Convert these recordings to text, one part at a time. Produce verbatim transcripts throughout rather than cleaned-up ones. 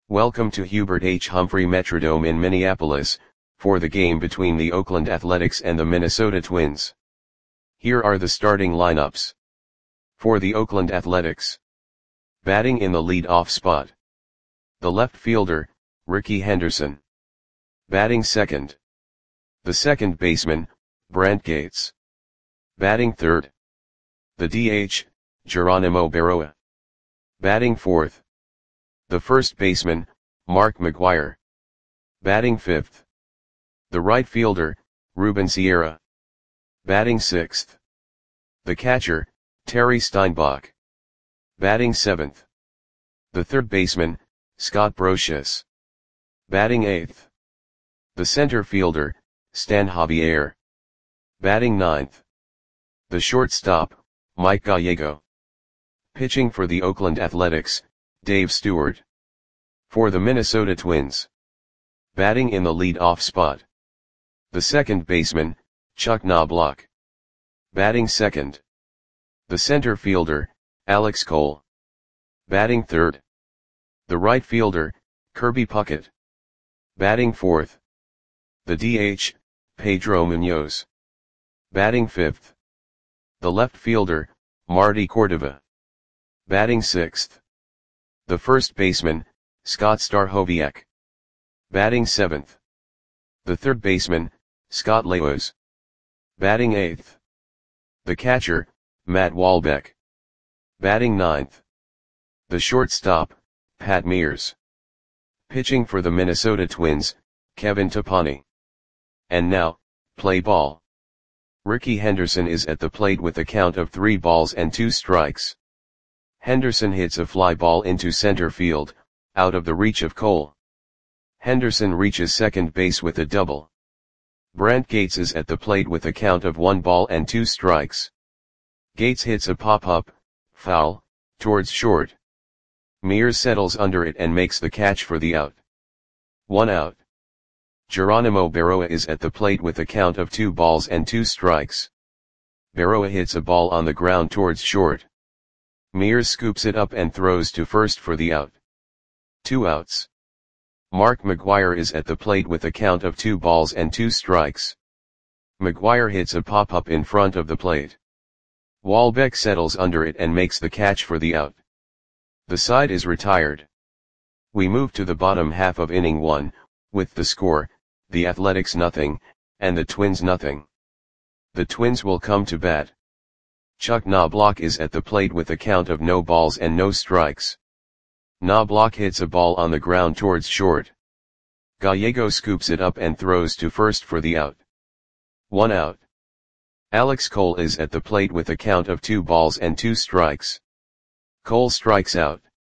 Welcome to Hubert H. Humphrey Metrodome in Minneapolis, for the game between the Oakland Athletics and the Minnesota Twins. Here are the starting lineups. For the Oakland Athletics. Batting in the lead-off spot. The left fielder, Rickey Henderson. Batting second. The second baseman, Brent Gates. Batting third. The D H, Geronimo Berroa. Batting fourth. The first baseman, Mark McGwire. Batting fifth. The right fielder, Ruben Sierra. Batting sixth. The catcher, Terry Steinbach. Batting seventh. The third baseman, Scott Brosius. Batting eighth. The center fielder, Stan Javier. Batting ninth. The shortstop, Mike Gallego. Pitching for the Oakland Athletics, Dave Stewart. For the Minnesota Twins. Batting in the lead-off spot. The second baseman, Chuck Knobloch. Batting second. The center fielder, Alex Cole. Batting third. The right fielder, Kirby Puckett. Batting fourth. The D H, Pedro Munoz. Batting fifth. The left fielder, Marty Cordova. Batting sixth. The first baseman, Scott Stachowiak. Batting seventh. The third baseman, Scott Laos. Batting eighth. The catcher, Matt Walbeck. Batting ninth. The shortstop, Pat Mears. Pitching for the Minnesota Twins, Kevin Tapani. And now, play ball. Rickey Henderson is at the plate with a count of three balls and two strikes. Henderson hits a fly ball into center field, out of the reach of Cole. Henderson reaches second base with a double. Brent Gates is at the plate with a count of one ball and two strikes. Gates hits a pop-up, foul, towards short. Mears settles under it and makes the catch for the out. One out. Geronimo Berroa is at the plate with a count of two balls and two strikes. Berroa hits a ball on the ground towards short. Mears scoops it up and throws to first for the out. Two outs. Mark McGwire is at the plate with a count of two balls and two strikes. McGwire hits a pop-up in front of the plate. Walbeck settles under it and makes the catch for the out. The side is retired. We move to the bottom half of inning one, with the score, the Athletics nothing, and the Twins nothing. The Twins will come to bat. Chuck Knobloch is at the plate with a count of no balls and no strikes. Knobloch hits a ball on the ground towards short. Gallego scoops it up and throws to first for the out. One out. Alex Cole is at the plate with a count of two balls and two strikes. Cole strikes out.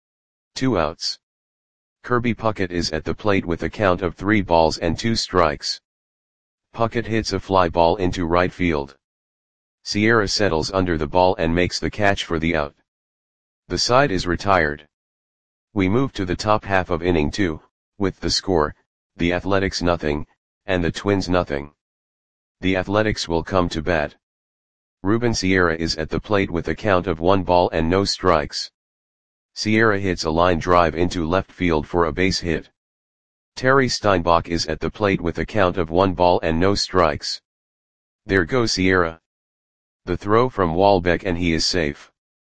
Two outs. Kirby Puckett is at the plate with a count of three balls and two strikes. Puckett hits a fly ball into right field. Sierra settles under the ball and makes the catch for the out. The side is retired. We move to the top half of inning two, with the score, the Athletics nothing, and the Twins nothing. The Athletics will come to bat. Ruben Sierra is at the plate with a count of one ball and no strikes. Sierra hits a line drive into left field for a base hit. Terry Steinbach is at the plate with a count of one ball and no strikes. There goes Sierra. The throw from Walbeck and he is safe.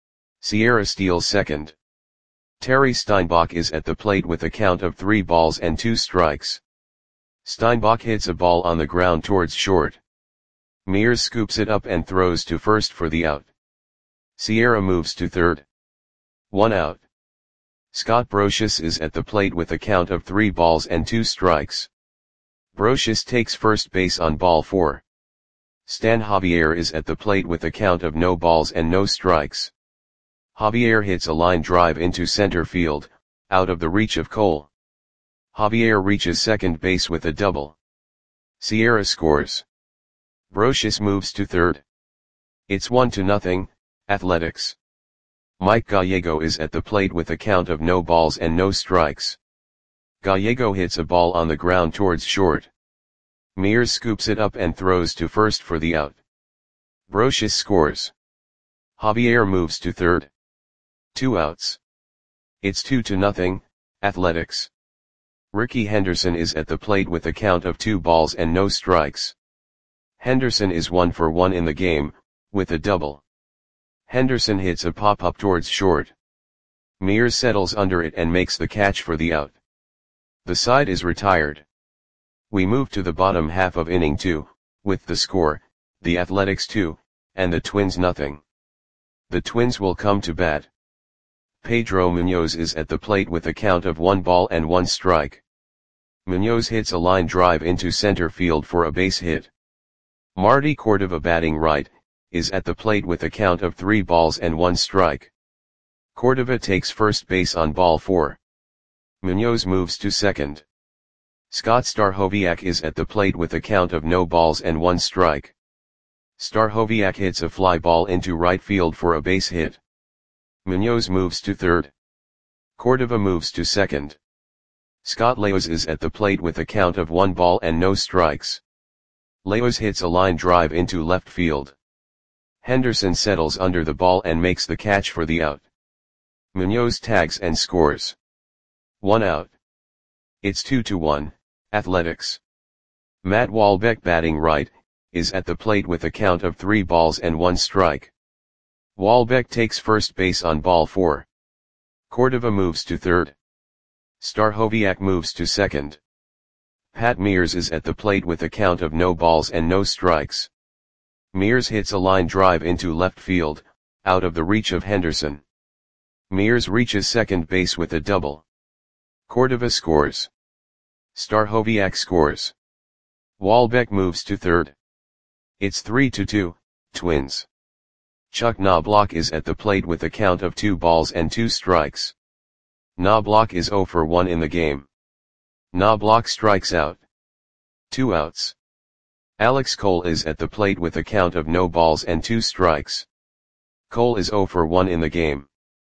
Sierra steals second. Terry Steinbach is at the plate with a count of three balls and two strikes. Steinbach hits a ball on the ground towards short. Mears scoops it up and throws to first for the out. Sierra moves to third. One out. Scott Brosius is at the plate with a count of three balls and two strikes. Brosius takes first base on ball four. Stan Javier is at the plate with a count of no balls and no strikes. Javier hits a line drive into center field, out of the reach of Cole. Javier reaches second base with a double. Sierra scores. Brosius moves to third. It's one to nothing, Athletics. Mike Gallego is at the plate with a count of no balls and no strikes. Gallego hits a ball on the ground towards short. Mears scoops it up and throws to first for the out. Brosius scores. Javier moves to third. Two outs. It's two to nothing, Athletics. Ricky Henderson is at the plate with a count of two balls and no strikes. Henderson is one for one in the game, with a double. Henderson hits a pop-up towards short. Mears settles under it and makes the catch for the out. The side is retired. We move to the bottom half of inning two, with the score, the Athletics two, and the Twins nothing. The Twins will come to bat. Pedro Munoz is at the plate with a count of one ball and one strike. Munoz hits a line drive into center field for a base hit. Marty Cordova, batting right, is at the plate with a count of three balls and one strike. Cordova takes first base on ball four. Munoz moves to second. Scott Stachowiak is at the plate with a count of no balls and one strike. Stachowiak hits a fly ball into right field for a base hit. Munoz moves to third. Cordova moves to second. Scott Leos is at the plate with a count of one ball and no strikes. Leos hits a line drive into left field. Henderson settles under the ball and makes the catch for the out. Munoz tags and scores. One out. It's two to one, Athletics. Matt Wahlbeck, batting right, is at the plate with a count of three balls and one strike. Wahlbeck takes first base on ball four. Cordova moves to third. Stachowiak moves to second. Pat Mears is at the plate with a count of no balls and no strikes. Mears hits a line drive into left field, out of the reach of Henderson. Mears reaches second base with a double. Cordova scores. Stachowiak scores. Wahlbeck moves to third. It's three to two, Twins. Chuck Knobloch is at the plate with a count of two balls and two strikes. Knobloch is zero for one in the game. Knobloch strikes out. Two outs. Alex Cole is at the plate with a count of no balls and two strikes. Cole is zero for one in the game.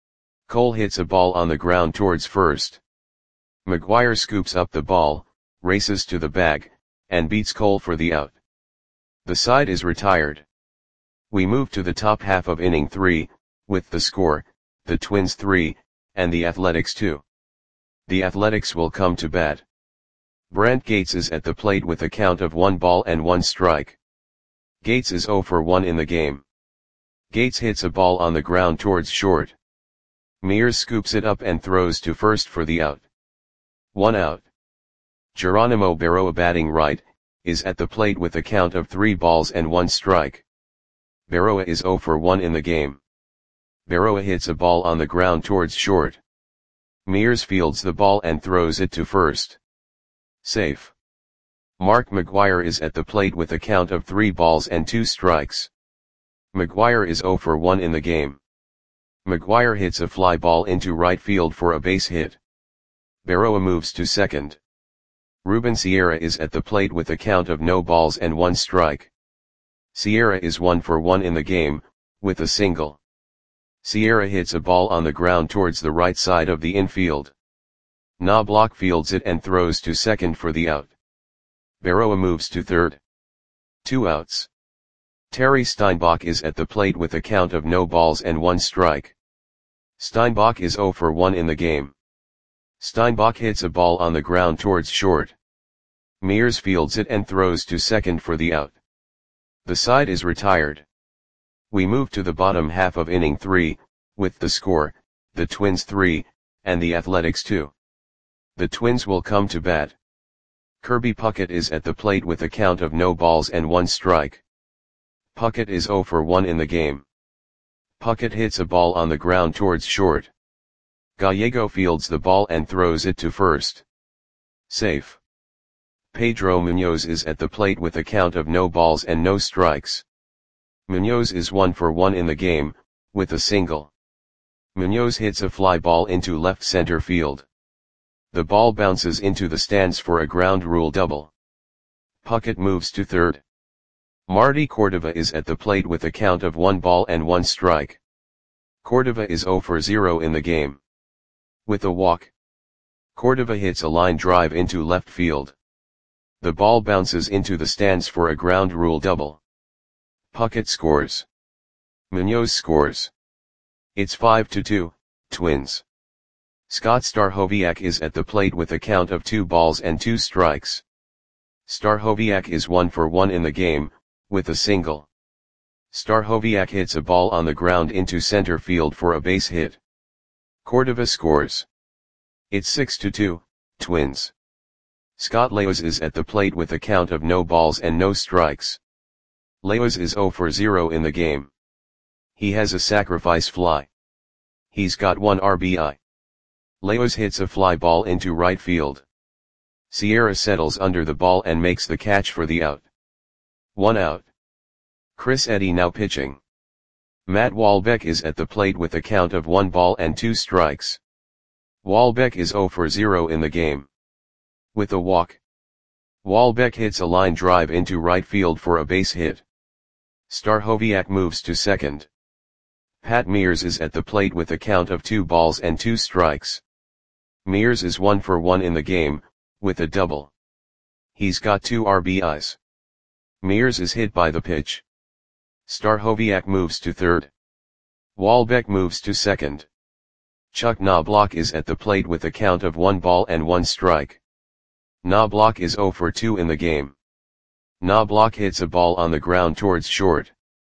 Cole hits a ball on the ground towards first. McGuire scoops up the ball, races to the bag, and beats Cole for the out. The side is retired. We move to the top half of inning three, with the score, the Twins three, and the Athletics two. The Athletics will come to bat. Brent Gates is at the plate with a count of one ball and one strike. Gates is zero for one in the game. Gates hits a ball on the ground towards short. Mears scoops it up and throws to first for the out. One out. Geronimo Berroa, batting right, is at the plate with a count of three balls and one strike. Berroa is zero for one in the game. Berroa hits a ball on the ground towards short. Mears fields the ball and throws it to first. Safe. Mark McGuire is at the plate with a count of three balls and two strikes. McGuire is zero for one in the game. McGuire hits a fly ball into right field for a base hit. Berroa moves to second. Ruben Sierra is at the plate with a count of no balls and one strike. Sierra is one for one in the game, with a single. Sierra hits a ball on the ground towards the right side of the infield. Knobloch fields it and throws to second for the out. Berroa moves to third. Two outs. Terry Steinbach is at the plate with a count of no balls and one strike. Steinbach is zero for one in the game. Steinbach hits a ball on the ground towards short. Mears fields it and throws to second for the out. The side is retired. We move to the bottom half of inning three, with the score, the Twins three, and the Athletics two. The Twins will come to bat. Kirby Puckett is at the plate with a count of no balls and one strike. Puckett is zero for one in the game. Puckett hits a ball on the ground towards short. Gallego fields the ball and throws it to first. Safe. Pedro Munoz is at the plate with a count of no balls and no strikes. Munoz is one for one in the game, with a single. Munoz hits a fly ball into left center field. The ball bounces into the stands for a ground rule double. Puckett moves to third. Marty Cordova is at the plate with a count of one ball and one strike. Cordova is zero for zero in the game. With a walk. Cordova hits a line drive into left field. The ball bounces into the stands for a ground rule double. Puckett scores. Munoz scores. It's five to two, Twins. Scott Stachowiak is at the plate with a count of two balls and two strikes. Stachowiak is one for one in the game, with a single. Stachowiak hits a ball on the ground into center field for a base hit. Cordova scores. It's six to two, Twins. Scott Leyes is at the plate with a count of no balls and no strikes. Leyes is zero for zero in the game. He has a sacrifice fly. He's got one R B I. Leyes hits a fly ball into right field. Sierra settles under the ball and makes the catch for the out. One out. Chris Eddy now pitching. Matt Walbeck is at the plate with a count of one ball and two strikes. Walbeck is zero for zero in the game. With a walk. Walbeck hits a line drive into right field for a base hit. Stachowiak moves to second. Pat Mears is at the plate with a count of two balls and two strikes. Mears is one for one in the game, with a double. He's got two R B Is. Mears is hit by the pitch. Stachowiak moves to third. Walbeck moves to second. Chuck Knobloch is at the plate with a count of one ball and one strike. Knobloch is zero for two in the game. Knobloch hits a ball on the ground towards short.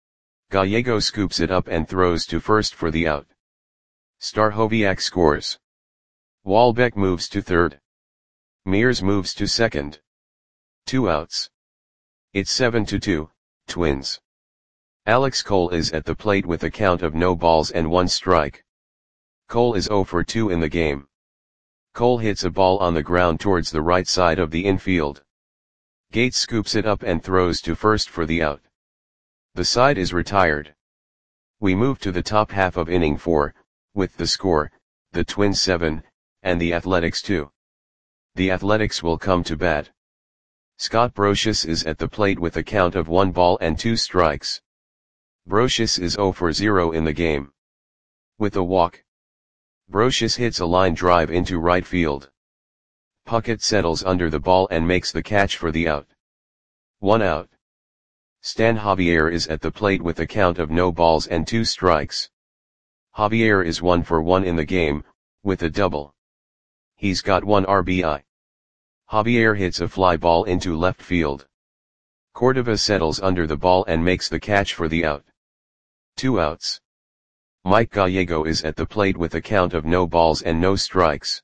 Gallego scoops it up and throws to first for the out. Stachowiak scores. Walbeck moves to third. Mears moves to second. Two outs. It's seven to two, Twins. Alex Cole is at the plate with a count of no balls and one strike. Cole is zero for two in the game. Cole hits a ball on the ground towards the right side of the infield. Gates scoops it up and throws to first for the out. The side is retired. We move to the top half of inning four, with the score, the Twins seven, and the Athletics two. The Athletics will come to bat. Scott Brosius is at the plate with a count of one ball and two strikes. Brosius is zero for zero in the game. With a walk. Brosius hits a line drive into right field. Puckett settles under the ball and makes the catch for the out. One out. Stan Javier is at the plate with a count of no balls and two strikes. Javier is one for one in the game, with a double. He's got one R B I. Javier hits a fly ball into left field. Cordova settles under the ball and makes the catch for the out. Two outs. Mike Gallego is at the plate with a count of no balls and no strikes.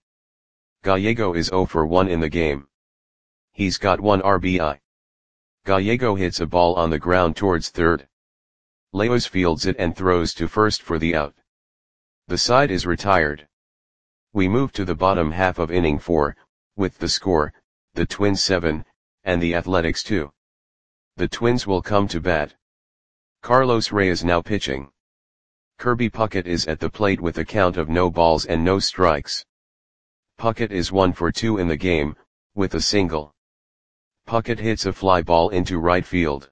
Gallego is zero for one in the game. He's got one R B I. Gallego hits a ball on the ground towards third. Leyes fields it and throws to first for the out. The side is retired. We move to the bottom half of inning four, with the score, the Twins seven, and the Athletics two. The Twins will come to bat. Carlos Reyes now pitching. Kirby Puckett is at the plate with a count of no balls and no strikes. Puckett is one for two in the game, with a single. Puckett hits a fly ball into right field.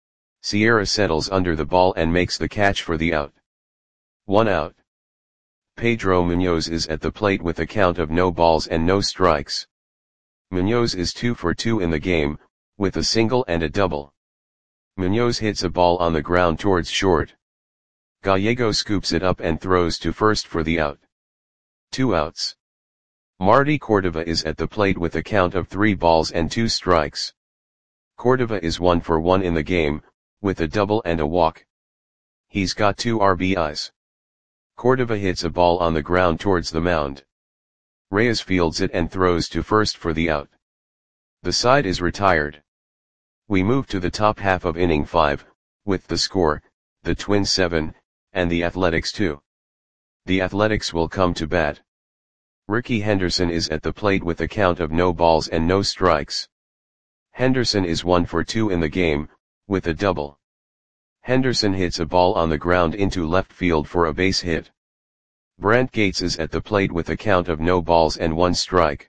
Sierra settles under the ball and makes the catch for the out. One out. Pedro Munoz is at the plate with a count of no balls and no strikes. Munoz is two for two in the game, with a single and a double. Munoz hits a ball on the ground towards short. Gallego scoops it up and throws to first for the out. Two outs. Marty Cordova is at the plate with a count of three balls and two strikes. Cordova is one for one in the game, with a double and a walk. He's got two R B Is. Cordova hits a ball on the ground towards the mound. Reyes fields it and throws to first for the out. The side is retired. We move to the top half of inning five, with the score, the Twins seven, and the Athletics two. The Athletics will come to bat. Ricky Henderson is at the plate with a count of no balls and no strikes. Henderson is one for two in the game, with a double. Henderson hits a ball on the ground into left field for a base hit. Brant Gates is at the plate with a count of no balls and one strike.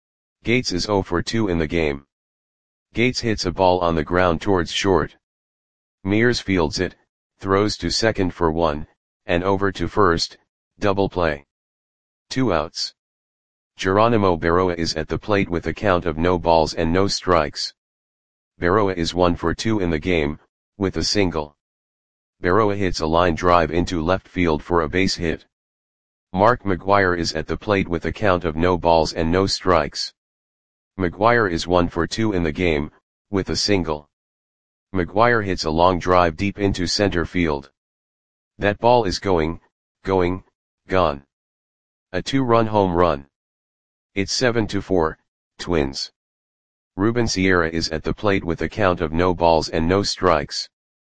Gates is zero for two in the game. Gates hits a ball on the ground towards short. Mears fields it, throws to second for one, and over to first, double play. Two outs. Geronimo Berroa is at the plate with a count of no balls and no strikes. Berroa is one for two in the game, with a single. Berroa hits a line drive into left field for a base hit. Mark McGuire is at the plate with a count of no balls and no strikes. McGuire is one for two in the game, with a single. McGuire hits a long drive deep into center field. That ball is going, going, gone. A two-run home run. It's seven to four, Twins. Ruben Sierra is at the plate with a count of no balls and no strikes.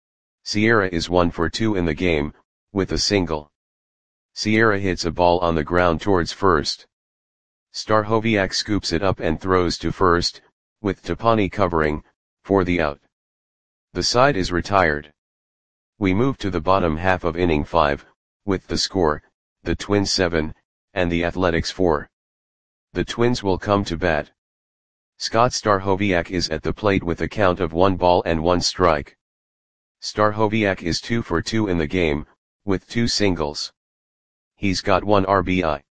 Sierra is one for two in the game, with a single. Sierra hits a ball on the ground towards first. Stachowiak scoops it up and throws to first, with Topani covering, for the out. The side is retired. We move to the bottom half of inning five, with the score, the Twins seven, and the Athletics four. The Twins will come to bat. Scott Stachowiak is at the plate with a count of one ball and one strike. Stachowiak is two for two in the game, with two singles. He's got one R B I.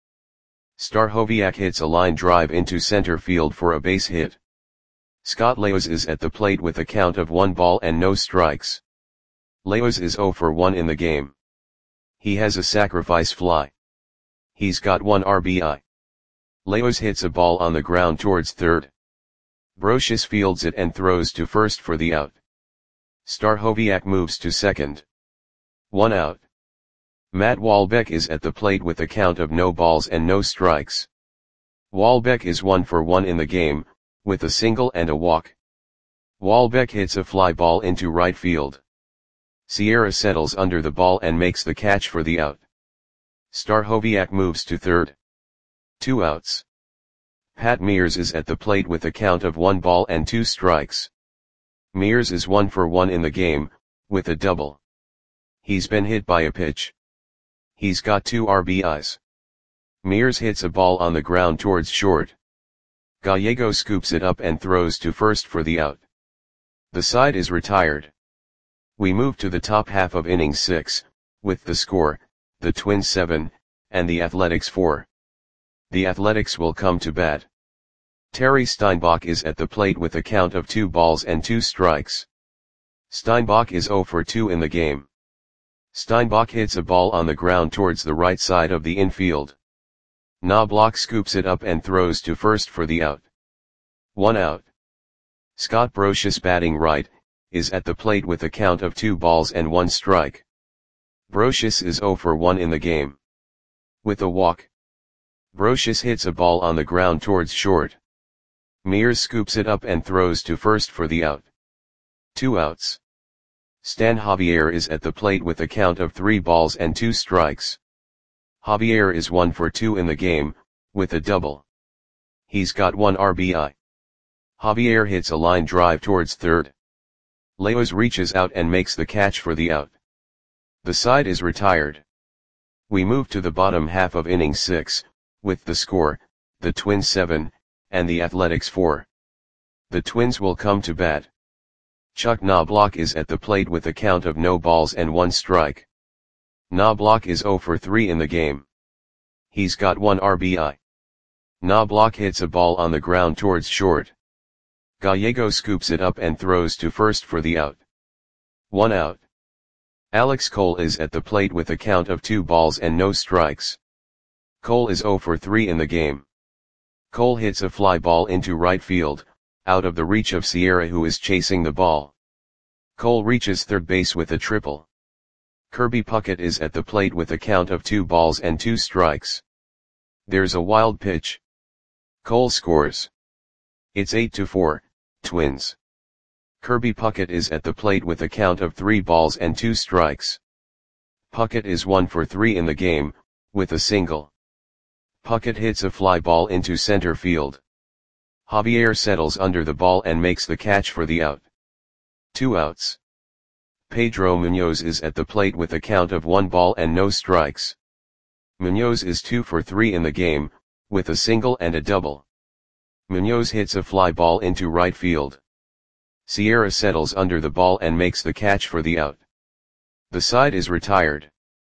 Stachowiak hits a line drive into center field for a base hit. Scott Leos is at the plate with a count of one ball and no strikes. Leos is zero for one in the game. He has a sacrifice fly. He's got one R B I. Leos hits a ball on the ground towards third. Brosius fields it and throws to first for the out. Stachowiak moves to second. One out. Matt Walbeck is at the plate with a count of no balls and no strikes. Walbeck is one for one in the game, with a single and a walk. Walbeck hits a fly ball into right field. Sierra settles under the ball and makes the catch for the out. Stachowiak moves to third. Two outs. Pat Mears is at the plate with a count of one ball and two strikes. Mears is one for one in the game, with a double. He's been hit by a pitch. He's got two R B Is. Mears hits a ball on the ground towards short. Gallego scoops it up and throws to first for the out. The side is retired. We move to the top half of inning six, with the score, the Twins seven, and the Athletics four. The Athletics will come to bat. Terry Steinbach is at the plate with a count of two balls and two strikes. Steinbach is zero for two in the game. Steinbach hits a ball on the ground towards the right side of the infield. Knobloch scoops it up and throws to first for the out. One out. Scott Brosius, batting right, is at the plate with a count of two balls and one strike. Brosius is zero for one in the game. With a walk. Brosius hits a ball on the ground towards short. Mears scoops it up and throws to first for the out. Two outs. Stan Javier is at the plate with a count of three balls and two strikes. Javier is one for two in the game, with a double. He's got one R B I. Javier hits a line drive towards third. Leos reaches out and makes the catch for the out. The side is retired. We move to the bottom half of inning six, with the score, the Twins seven, and the Athletics four. The Twins will come to bat. Chuck Knobloch is at the plate with a count of no balls and one strike. Knobloch is zero for three in the game. He's got one R B I. Knobloch hits a ball on the ground towards short. Gallego scoops it up and throws to first for the out. One out. Alex Cole is at the plate with a count of two balls and no strikes. Cole is zero for three in the game. Cole hits a fly ball into right field, out of the reach of Sierra, who is chasing the ball. Cole reaches third base with a triple. Kirby Puckett is at the plate with a count of two balls and two strikes. There's a wild pitch. Cole scores. It's eight to four, Twins. Kirby Puckett is at the plate with a count of three balls and two strikes. Puckett is one for three in the game, with a single. Puckett hits a fly ball into center field. Javier settles under the ball and makes the catch for the out. Two outs. Pedro Munoz is at the plate with a count of one ball and no strikes. Munoz is two for three in the game, with a single and a double. Munoz hits a fly ball into right field. Sierra settles under the ball and makes the catch for the out. The side is retired.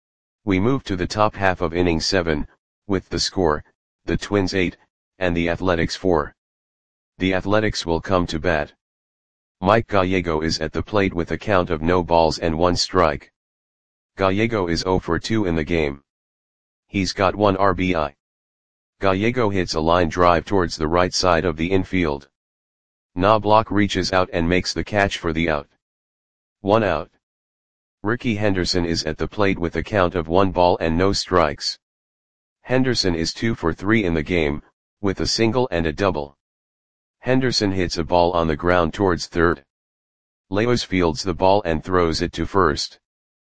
We move to the top half of inning seven, with the score, the Twins eight, and the Athletics four. The Athletics will come to bat. Mike Gallego is at the plate with a count of no balls and one strike. Gallego is zero for two in the game. He's got one R B I. Gallego hits a line drive towards the right side of the infield. Knobloch reaches out and makes the catch for the out. One out. Ricky Henderson is at the plate with a count of one ball and no strikes. Henderson is two for three in the game, with a single and a double. Henderson hits a ball on the ground towards third. Leos fields the ball and throws it to first.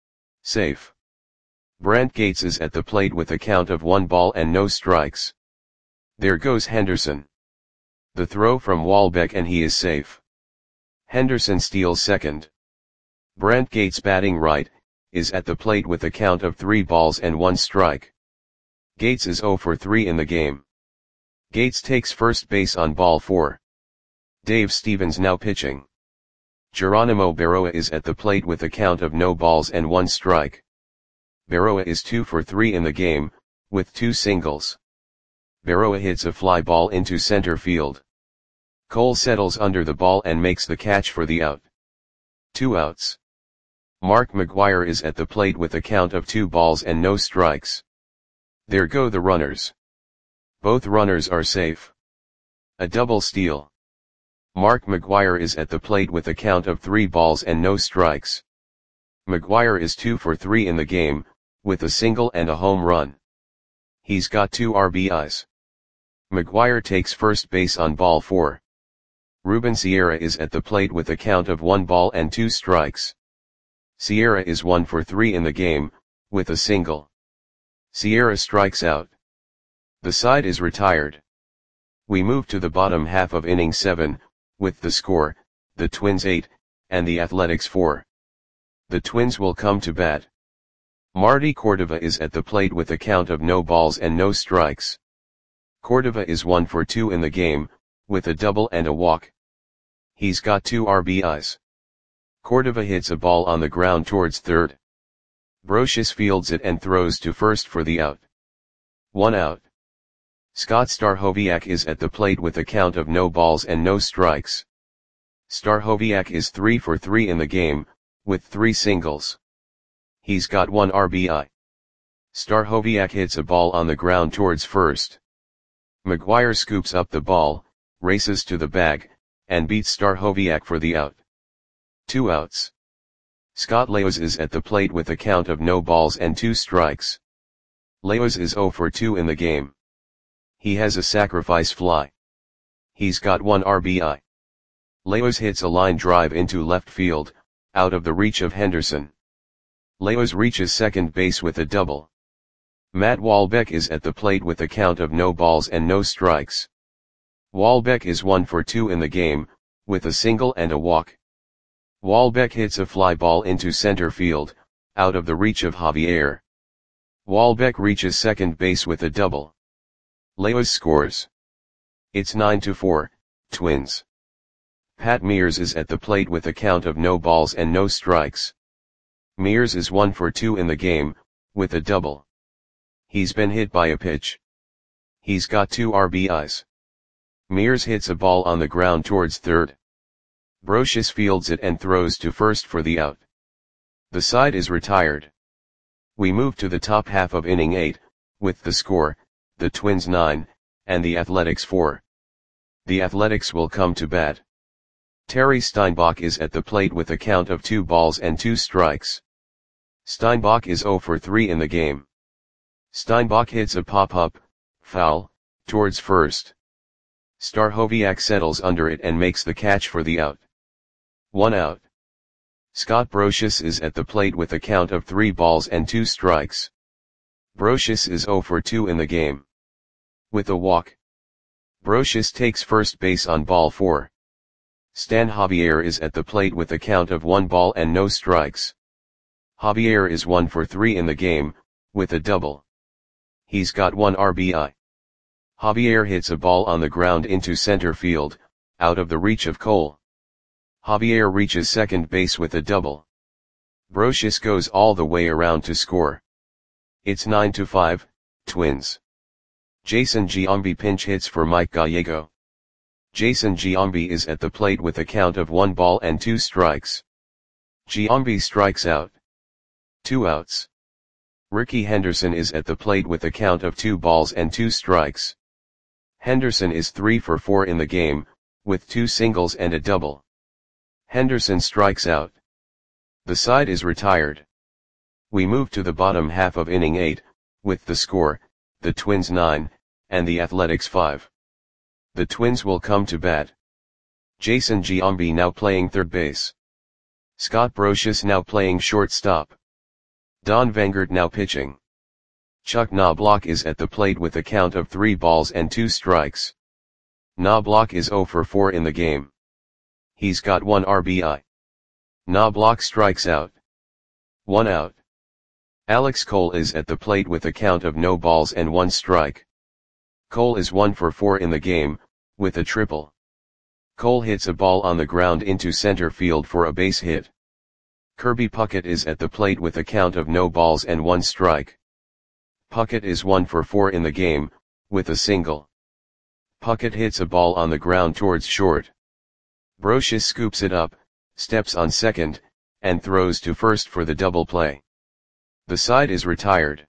Safe. Brant Gates is at the plate with a count of one ball and no strikes. There goes Henderson. The throw from Walbeck and he is safe. Henderson steals second. Brant Gates, batting right, is at the plate with a count of three balls and one strike. Gates is zero for three in the game. Gates takes first base on ball four. Dave Stevens now pitching. Geronimo Berroa is at the plate with a count of no balls and one strike. Berroa is two for three in the game, with two singles. Berroa hits a fly ball into center field. Cole settles under the ball and makes the catch for the out. Two outs. Mark McGwire is at the plate with a count of two balls and no strikes. There go the runners. Both runners are safe. A double steal. Mark McGwire is at the plate with a count of three balls and no strikes. McGwire is two for three in the game, with a single and a home run. He's got two R B Is. McGwire takes first base on ball four. Ruben Sierra is at the plate with a count of one ball and two strikes. Sierra is one for three in the game, with a single. Sierra strikes out. The side is retired. We move to the bottom half of inning seven, with the score, the Twins eight, and the Athletics four. The Twins will come to bat. Marty Cordova is at the plate with a count of no balls and no strikes. Cordova is one for two in the game, with a double and a walk. He's got two R B Is. Cordova hits a ball on the ground towards third. Brocious fields it and throws to first for the out. One out. Scott Stachowiak is at the plate with a count of no balls and no strikes. Stachowiak is three for three in the game, with three singles. He's got one R B I. Stachowiak hits a ball on the ground towards first. McGwire scoops up the ball, races to the bag, and beats Stachowiak for the out. Two outs. Scott Leos is at the plate with a count of no balls and two strikes. Leos is zero for two in the game. He has a sacrifice fly. He's got one R B I. Leos hits a line drive into left field, out of the reach of Henderson. Leos reaches second base with a double. Matt Walbeck is at the plate with a count of no balls and no strikes. Walbeck is one for two in the game, with a single and a walk. Walbeck hits a fly ball into center field, out of the reach of Javier. Walbeck reaches second base with a double. Leos scores. It's nine to four, Twins. Pat Mears is at the plate with a count of no balls and no strikes. Mears is one for two in the game, with a double. He's been hit by a pitch. He's got two R B Is. Mears hits a ball on the ground towards third. Brocious fields it and throws to first for the out. The side is retired. We move to the top half of inning eight, with the score, the Twins nine, and the Athletics four. The Athletics will come to bat. Terry Steinbach is at the plate with a count of two balls and two strikes. Steinbach is zero for three in the game. Steinbach hits a pop-up, foul, towards first. Stachowiak settles under it and makes the catch for the out. One out. Scott Brocious is at the plate with a count of three balls and two strikes. Brocious is zero for two in the game. With a walk. Brocious takes first base on ball four. Stan Javier is at the plate with a count of one ball and no strikes. Javier is one for three in the game, with a double. He's got one R B I. Javier hits a ball on the ground into center field, out of the reach of Cole. Javier reaches second base with a double. Brocious goes all the way around to score. It's nine to five, Twins. Jason Giambi pinch hits for Mike Gallego. Jason Giambi is at the plate with a count of one ball and two strikes. Giambi strikes out. Two outs. Rickey Henderson is at the plate with a count of two balls and two strikes. Henderson is three for four in the game, with two singles and a double. Henderson strikes out. The side is retired. We move to the bottom half of inning eight, with the score, the Twins nine, and the Athletics five. The Twins will come to bat. Jason Giambi now playing third base. Scott Brosius now playing shortstop. Don Vangert now pitching. Chuck Knobloch is at the plate with a count of three balls and two strikes. Knobloch is zero for four in the game. He's got one R B I. Knobloch strikes out. One out. Alex Cole is at the plate with a count of no balls and one strike. Cole is one for four in the game, with a triple. Cole hits a ball on the ground into center field for a base hit. Kirby Puckett is at the plate with a count of no balls and one strike. Puckett is one for four in the game, with a single. Puckett hits a ball on the ground towards short. Brosius scoops it up, steps on second, and throws to first for the double play. The side is retired.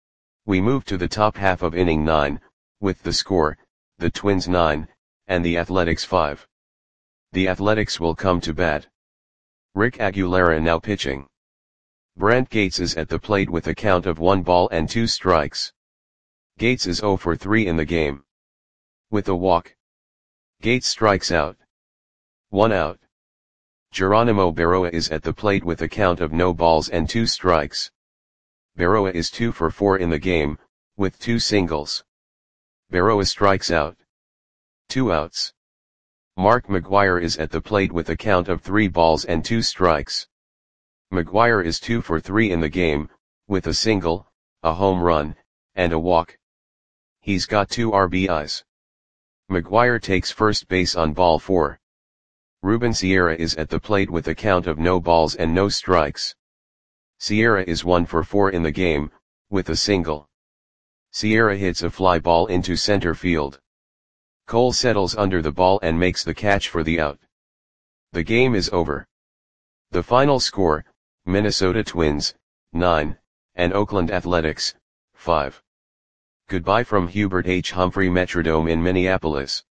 We move to the top half of inning nine, with the score, the Twins nine, and the Athletics five. The Athletics will come to bat. Rick Aguilera now pitching. Brant Gates is at the plate with a count of one ball and two strikes. Gates is zero for three in the game. With a walk. Gates strikes out. One out. Geronimo Berroa is at the plate with a count of no balls and two strikes. Berroa is two for four in the game, with two singles. Berroa strikes out. Two outs. Mark McGwire is at the plate with a count of three balls and two strikes. McGwire is two for three in the game, with a single, a home run, and a walk. He's got two R B Is. McGwire takes first base on ball four. Ruben Sierra is at the plate with a count of no balls and no strikes. Sierra is one for four in the game, with a single. Sierra hits a fly ball into center field. Cole settles under the ball and makes the catch for the out. The game is over. The final score, Minnesota Twins, nine, and Oakland Athletics, five. Goodbye from Hubert H. Humphrey Metrodome in Minneapolis.